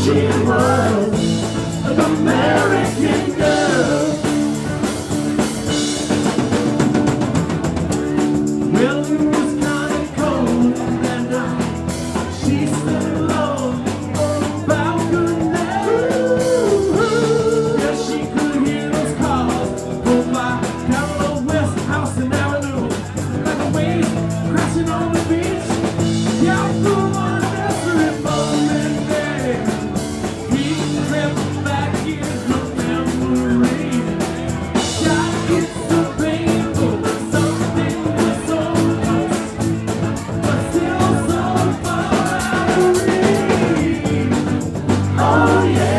She was an American girl. Well, it was kinda cold that night. She stood alone on the balcony. Yeah, she could hear those cars go by down the West House and Avenue, like the waves crashing on the beach. Yeah, I flew on a desperate moment there. He crept back in her memory. God, it's so painful, but something was so close, but still so far out of reach. Oh yeah.